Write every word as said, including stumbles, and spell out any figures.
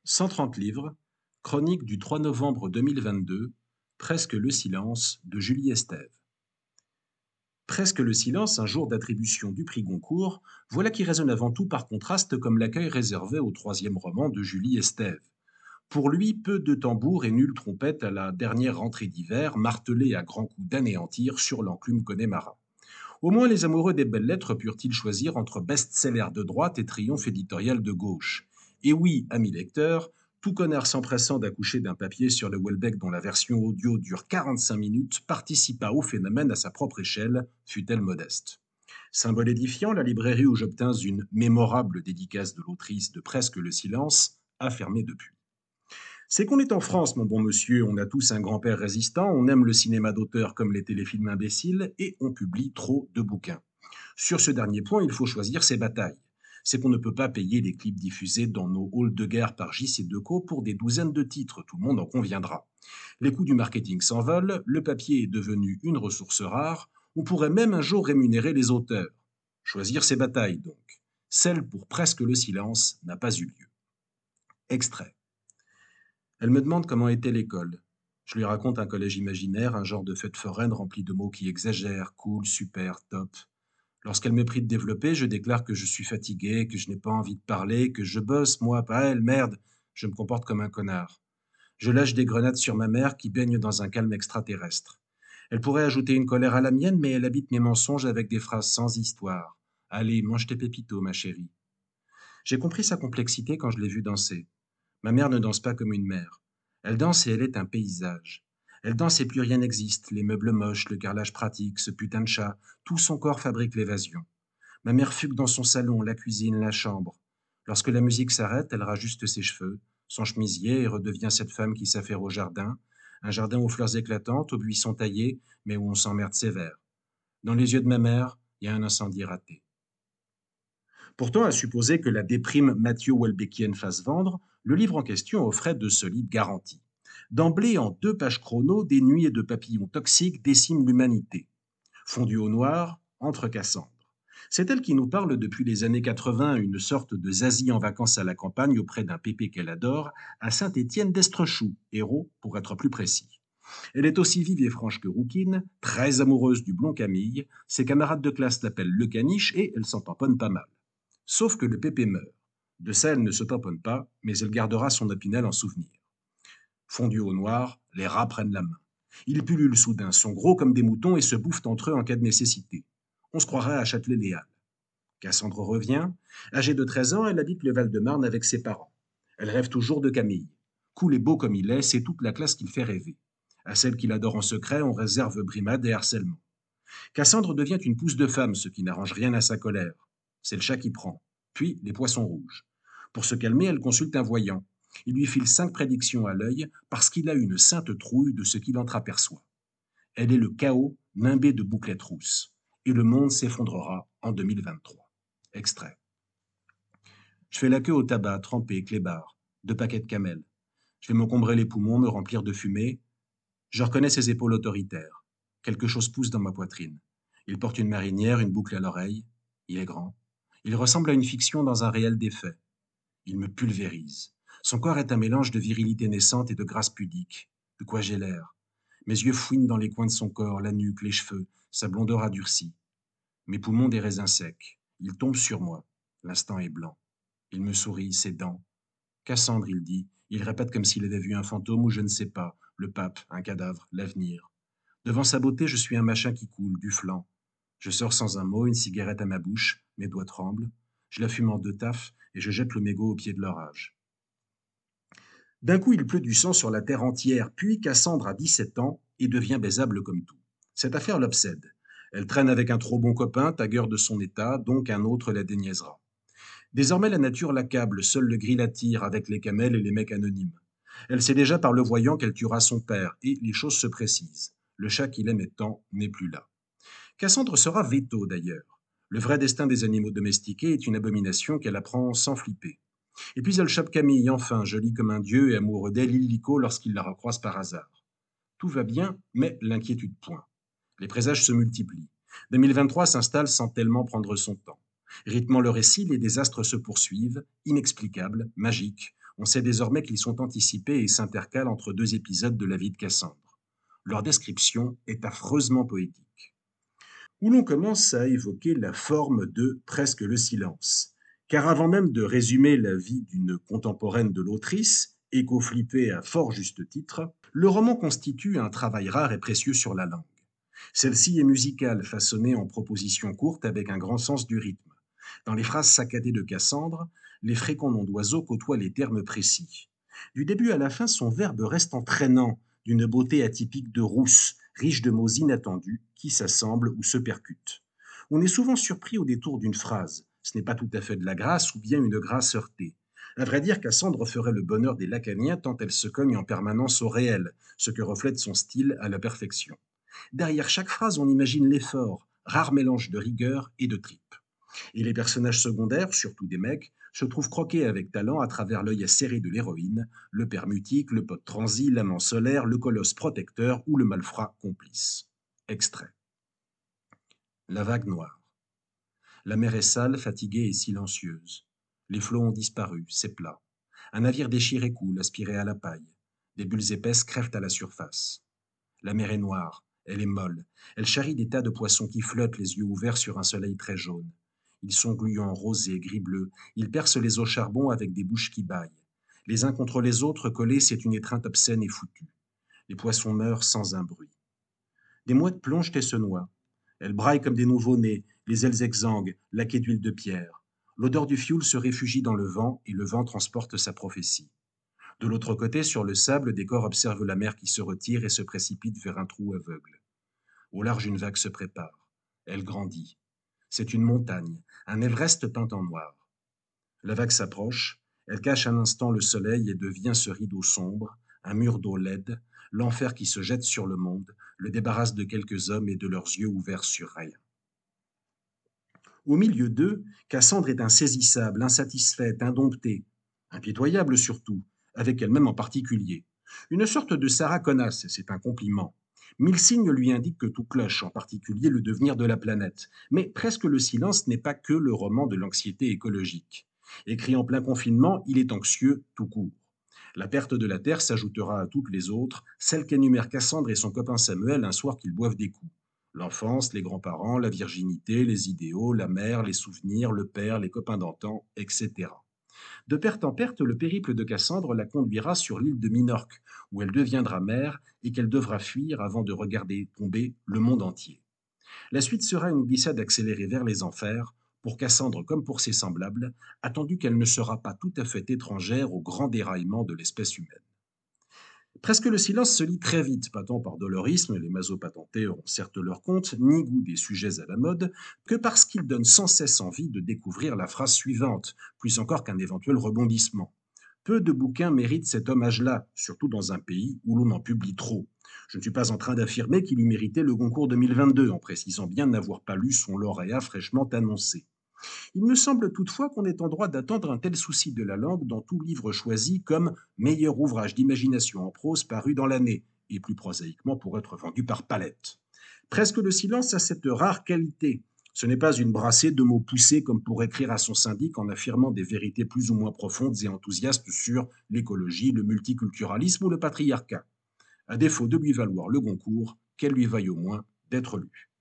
cent trente livres, chronique du trois novembre deux mille vingt-deux, Presque le silence de Julie Estève. Presque le silence, un jour d'attribution du prix Goncourt, voilà qui résonne avant tout par contraste comme l'accueil réservé au troisième roman de Julie Estève. Pour lui, peu de tambours et nulle trompette à la dernière rentrée d'hiver, martelée à grands coups d'anéantir sur l'enclume Connemara. Au moins les amoureux des belles lettres purent-ils choisir entre best-seller de droite et triomphe éditorial de gauche. Et oui, amis lecteurs, tout connard s'empressant d'accoucher d'un papier sur le Welbeck dont la version audio dure quarante-cinq minutes participa au phénomène à sa propre échelle, fut-elle modeste. Symbole édifiant, la librairie où j'obtins une mémorable dédicace de l'autrice de Presque le silence a fermé depuis. C'est qu'on est en France, mon bon monsieur, on a tous un grand-père résistant, on aime le cinéma d'auteur comme les téléfilms imbéciles, et on publie trop de bouquins. Sur ce dernier point, il faut choisir ses batailles. C'est qu'on ne peut pas payer les clips diffusés dans nos halls de guerre par J C Decaux pour des douzaines de titres, tout le monde en conviendra. Les coûts du marketing s'envolent, le papier est devenu une ressource rare, on pourrait même un jour rémunérer les auteurs. Choisir ses batailles, donc. Celle pour Presque le silence n'a pas eu lieu. Extrait. Elle me demande comment était l'école. Je lui raconte un collège imaginaire, un genre de fête foraine rempli de mots qui exagèrent, cool, super, top. Lorsqu'elle me prie de développer, je déclare que je suis fatigué, que je n'ai pas envie de parler, que je bosse, moi, pas elle, merde. Je me comporte comme un connard. Je lâche des grenades sur ma mère qui baigne dans un calme extraterrestre. Elle pourrait ajouter une colère à la mienne, mais elle habite mes mensonges avec des phrases sans histoire. Allez, mange tes pépitos, ma chérie. J'ai compris sa complexité quand je l'ai vue danser. Ma mère ne danse pas comme une mère. Elle danse et elle est un paysage. Elle danse et plus rien n'existe, les meubles moches, le carrelage pratique, ce putain de chat, tout son corps fabrique l'évasion. Ma mère fugue dans son salon, la cuisine, la chambre. Lorsque la musique s'arrête, elle rajuste ses cheveux, son chemisier et redevient cette femme qui s'affaire au jardin, un jardin aux fleurs éclatantes, aux buissons taillés, mais où on s'emmerde sévère. Dans les yeux de ma mère, il y a un incendie raté. Pourtant, à supposer que la déprime Mathieu Welbeckienne fasse vendre, le livre en question offrait de solides garanties. D'emblée, en deux pages chrono, des nuées de papillons toxiques déciment l'humanité. Fondue au noir, entre Cassandre. C'est elle qui nous parle depuis les années quatre-vingts, une sorte de zazie en vacances à la campagne auprès d'un pépé qu'elle adore, à Saint-Étienne d'Estrechoux, héros pour être plus précis. Elle est aussi vive et franche que rouquine, très amoureuse du blond Camille, ses camarades de classe l'appellent le caniche et elle s'en tamponne pas mal. Sauf que le pépé meurt. De ça, elle ne se tamponne pas, mais elle gardera son opinel en souvenir. Fondus au noir, les rats prennent la main. Ils pullulent soudain, sont gros comme des moutons et se bouffent entre eux en cas de nécessité. On se croirait à Châtelet-Léal. Cassandre revient. Âgée de treize ans, elle habite le Val-de-Marne avec ses parents. Elle rêve toujours de Camille. Cool et beau comme il est, c'est toute la classe qui le fait rêver. À celle qu'il adore en secret, on réserve brimade et harcèlement. Cassandre devient une pousse de femme, ce qui n'arrange rien à sa colère. C'est le chat qui prend. Puis les poissons rouges. Pour se calmer, elle consulte un voyant. Il lui file cinq prédictions à l'œil parce qu'il a une sainte trouille de ce qu'il entreaperçoit. Elle est le chaos nimbé de bouclettes rousses. Et le monde s'effondrera en deux mille vingt-trois. Extrait. Je fais la queue au tabac, trempé, clébard, deux paquets de camel. Je vais m'encombrer les poumons, me remplir de fumée. Je reconnais ses épaules autoritaires. Quelque chose pousse dans ma poitrine. Il porte une marinière, une boucle à l'oreille. Il est grand. Il ressemble à une fiction dans un réel défait. Il me pulvérise. Son corps est un mélange de virilité naissante et de grâce pudique. De quoi j'ai l'air. Mes yeux fouinent dans les coins de son corps, la nuque, les cheveux, sa blondeur a durci. Mes poumons des raisins secs. Il tombe sur moi. L'instant est blanc. Il me sourit, ses dents. Cassandre, il dit. Il répète comme s'il avait vu un fantôme ou je ne sais pas. Le pape, un cadavre, l'avenir. Devant sa beauté, je suis un machin qui coule, du flanc. Je sors sans un mot, une cigarette à ma bouche, mes doigts tremblent. Je la fume en deux tafs et je jette le mégot au pied de l'orage. D'un coup, il pleut du sang sur la terre entière, puis Cassandre a dix-sept ans et devient baisable comme tout. Cette affaire l'obsède. Elle traîne avec un trop bon copain, tagueur de son état, donc un autre la déniaisera. Désormais, la nature l'accable, seul le gris l'attire avec les camels et les mecs anonymes. Elle sait déjà par le voyant qu'elle tuera son père, et les choses se précisent. Le chat qu'il aimait tant n'est plus là. Cassandre sera véto d'ailleurs. Le vrai destin des animaux domestiqués est une abomination qu'elle apprend sans flipper. Et puis elle chope Camille, enfin, jolie comme un dieu et amoureux d'elle illico lorsqu'il la recroise par hasard. Tout va bien, mais l'inquiétude point. Les présages se multiplient. deux mille vingt-trois s'installe sans tellement prendre son temps. Rythmant le récit, les désastres se poursuivent, inexplicables, magiques. On sait désormais qu'ils sont anticipés et s'intercalent entre deux épisodes de la vie de Cassandre. Leur description est affreusement poétique. Où l'on commence à évoquer la forme de Presque le silence. Car avant même de résumer la vie d'une contemporaine de l'autrice, éco-flippée à fort juste titre, le roman constitue un travail rare et précieux sur la langue. Celle-ci est musicale, façonnée en propositions courtes avec un grand sens du rythme. Dans les phrases saccadées de Cassandre, les fréquents noms d'oiseaux côtoient les termes précis. Du début à la fin, son verbe reste entraînant, d'une beauté atypique de rousse, riche de mots inattendus qui s'assemblent ou se percutent. On est souvent surpris au détour d'une phrase. Ce n'est pas tout à fait de la grâce ou bien une grâce heurtée. À vrai dire, Cassandre ferait le bonheur des Lacaniens tant elle se cogne en permanence au réel, ce que reflète son style à la perfection. Derrière chaque phrase, on imagine l'effort, rare mélange de rigueur et de tripes. Et les personnages secondaires, surtout des mecs, se trouvent croqués avec talent à travers l'œil acéré de l'héroïne, le père mutique, le pote transi, l'amant solaire, le colosse protecteur ou le malfrat complice. Extrait. La vague noire. La mer est sale, fatiguée et silencieuse. Les flots ont disparu, c'est plat. Un navire déchiré coule, aspiré à la paille. Des bulles épaisses crèvent à la surface. La mer est noire, elle est molle. Elle charrie des tas de poissons qui flottent, les yeux ouverts sur un soleil très jaune. Ils sont gluants, rosés, gris-bleu. Ils percent les eaux charbon avec des bouches qui bâillent. Les uns contre les autres, collés, c'est une étreinte obscène et foutue. Les poissons meurent sans un bruit. Des mouettes plongent et se noient. Elles braillent comme des nouveau-nés, les ailes exsangues, laquées d'huile de pierre. L'odeur du fioul se réfugie dans le vent et le vent transporte sa prophétie. De l'autre côté, sur le sable, des corps observent la mer qui se retire et se précipite vers un trou aveugle. Au large, une vague se prépare. Elle grandit. C'est une montagne, un Everest peint en noir. La vague s'approche, elle cache un instant le soleil et devient ce rideau sombre, un mur d'eau laide, l'enfer qui se jette sur le monde, le débarrasse de quelques hommes et de leurs yeux ouverts sur rien. Au milieu d'eux, Cassandre est insaisissable, insatisfaite, indomptée, impitoyable surtout, avec elle-même en particulier. Une sorte de Sarah connasse, c'est un compliment. Mille signes lui indiquent que tout cloche, en particulier le devenir de la planète. Mais Presque le silence n'est pas que le roman de l'anxiété écologique. Écrit en plein confinement, il est anxieux tout court. La perte de la Terre s'ajoutera à toutes les autres, celles qu'énumèrent Cassandre et son copain Samuel un soir qu'ils boivent des coups. L'enfance, les grands-parents, la virginité, les idéaux, la mère, les souvenirs, le père, les copains d'antan, et cetera. De perte en perte, le périple de Cassandre la conduira sur l'île de Minorque, où elle deviendra mère et qu'elle devra fuir avant de regarder tomber le monde entier. La suite sera une glissade accélérée vers les enfers, pour Cassandre comme pour ses semblables, attendu qu'elle ne sera pas tout à fait étrangère au grand déraillement de l'espèce humaine. Presque le silence se lit très vite, pas tant par dolorisme, les masopatentés auront certes leur compte, ni goût des sujets à la mode, que parce qu'il donne sans cesse envie de découvrir la phrase suivante, plus encore qu'un éventuel rebondissement. Peu de bouquins méritent cet hommage-là, surtout dans un pays où l'on en publie trop. Je ne suis pas en train d'affirmer qu'il eût mérité le Goncourt deux mille vingt-deux, en précisant bien n'avoir pas lu son lauréat fraîchement annoncé. Il me semble toutefois qu'on est en droit d'attendre un tel souci de la langue dans tout livre choisi comme meilleur ouvrage d'imagination en prose paru dans l'année, et plus prosaïquement pour être vendu par palette. Presque le silence a cette rare qualité. Ce n'est pas une brassée de mots poussés comme pour écrire à son syndic en affirmant des vérités plus ou moins profondes et enthousiastes sur l'écologie, le multiculturalisme ou le patriarcat. À défaut de lui valoir le Goncourt, qu'elle lui vaille au moins d'être lue.